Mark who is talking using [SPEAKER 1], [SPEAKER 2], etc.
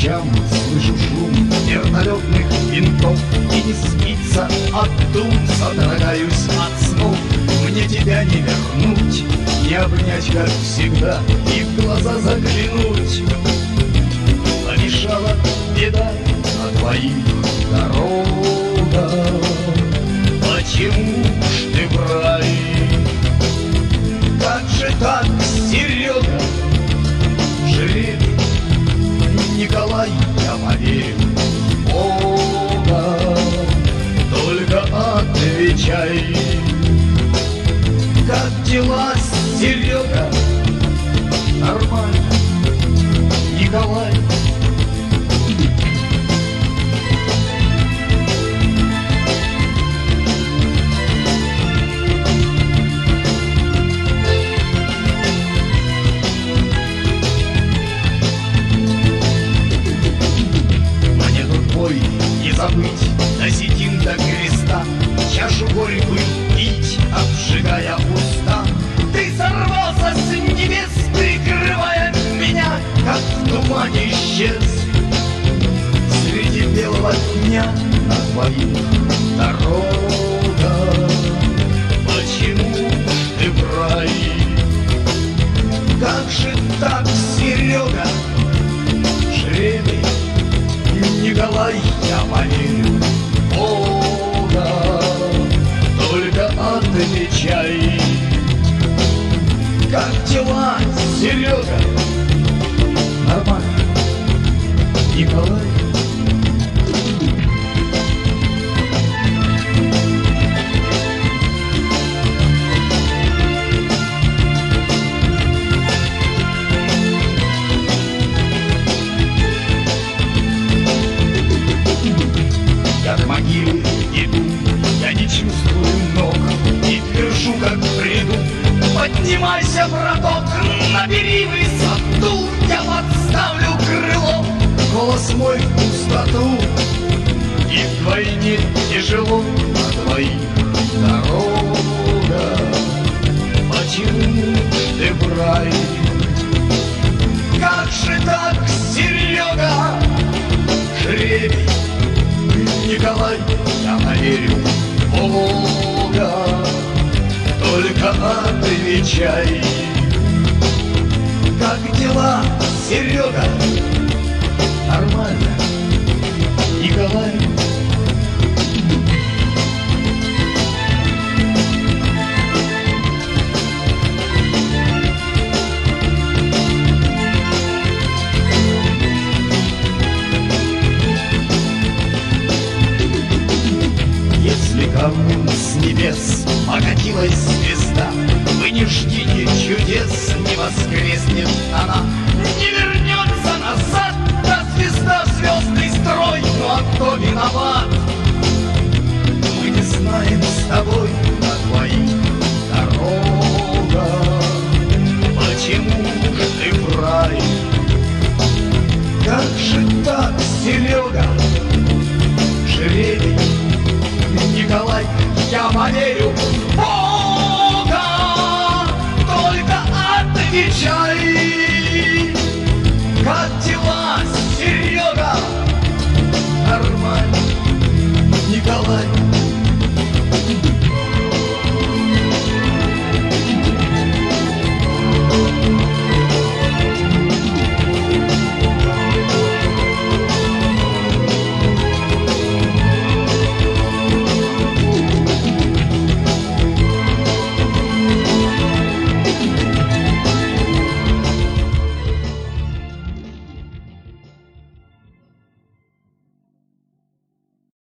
[SPEAKER 1] ночам слышу шум вертолетных винтов, и не спится от дум, содрогаюсь от снов. Мне тебя не вернуть, не обнять, как всегда, и в глаза заглянуть. Помешала беда на твоих дорогах. Почему ж ты в рай? Как же так, Серега? Жребий, Николай, я поверю в Бога. Только отвечай, как дела, Серега? Нормально, Николай. Не забыть осетин до креста, чашу горькую пить, обжигая уста. Ты сорвался с небес, прикрывая меня, как в тумане исчез среди белого дня на твоих дорогах. Почему ты в рай? Как же так, Серега? Жребий, Николай, я поверю в Бога. Только отвечай, как дела, Серега? Нормально, Николай. К могиле иду, я не чувствую ног, и твержу, как приду. Поднимайся, браток, набери высоту, я подставлю крыло, голос мой в пустоту. И вдвойне тяжело на твоих дорогах. Почему ты в рай? Как же так, Серега? Жребий, Николай, я поверю в Бога. Только отвечай, как дела, Серега? Нормально, Николай. Если камнем с небес покатилась звезда, вы не ждите чудес, не воскреснет она, не вернется назад та звезда в звездный строй. Ну а кто виноват? Мы не знаем с тобой на твоих дорогах. Почему же ты в рай? Как же так, Серега? Жребий, Николай, я поверю в Бога. Только отвечай,